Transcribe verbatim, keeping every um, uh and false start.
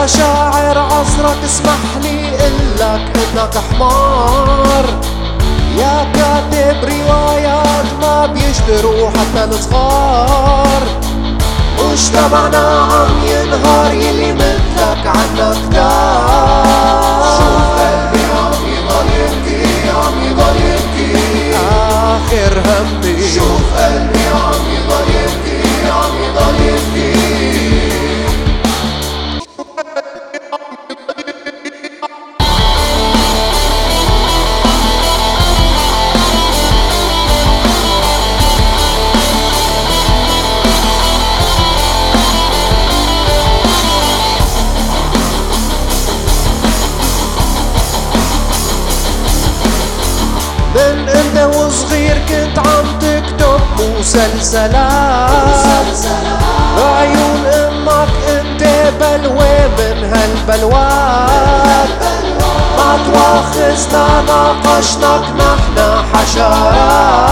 شاعر عصرك اسمح لي قلك انك حمار، يا كاتب روايات ما بيشتروا حتى الصغار. مجتمعنا عم ينهار يلي مثلك عنا كتار. شوف قلبي عم يضل يبكي عم يضل يبكي آخر همي. شوف قلبي عم يضل يبكي عم يضل يبكي. من انت وصغير كنت عم تكتب مسلسلات، بعيون امك انت بلوى من هالبلوات. ما تواخذنا ناقشناك نحنا حشرات.